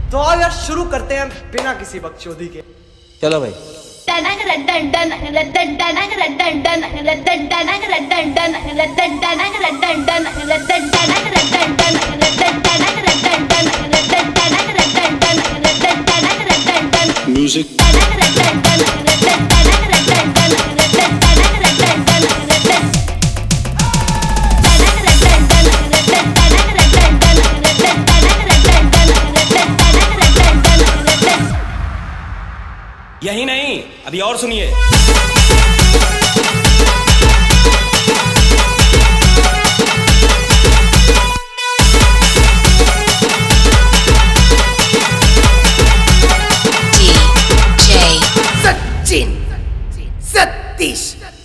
तो आओ यार शुरू करते हैं बिना किसी बकचोदी के। चलो भाई। Music. यही नहीं, अभी और सुनिए। सचिन सतीश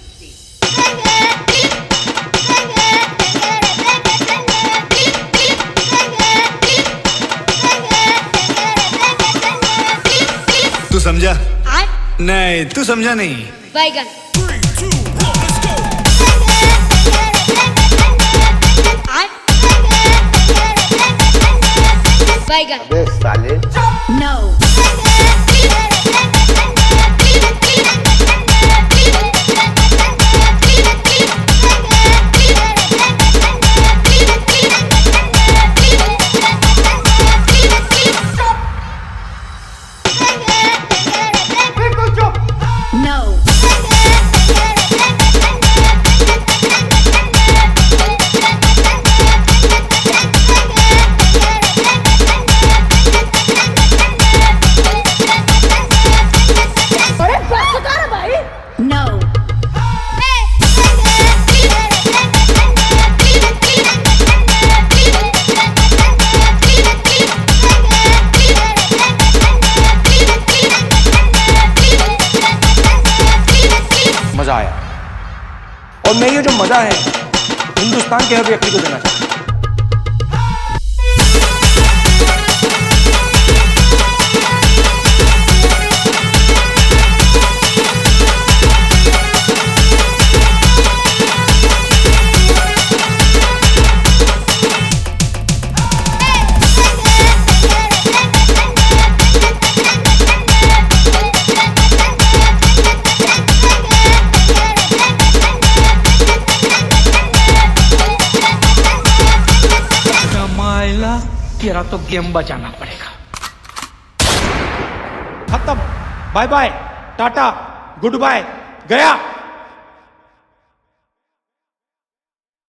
तू समझा? नहीं, तू समझा नहीं। बैगन बैगन साले नो मजा आया और मैं ये जो मजा है हिंदुस्तान के हर व्यक्ति को देना चाहता हूँ। तेरा तो गेम बचाना पड़ेगा। खत्म, bye bye, tata, good bye, गया।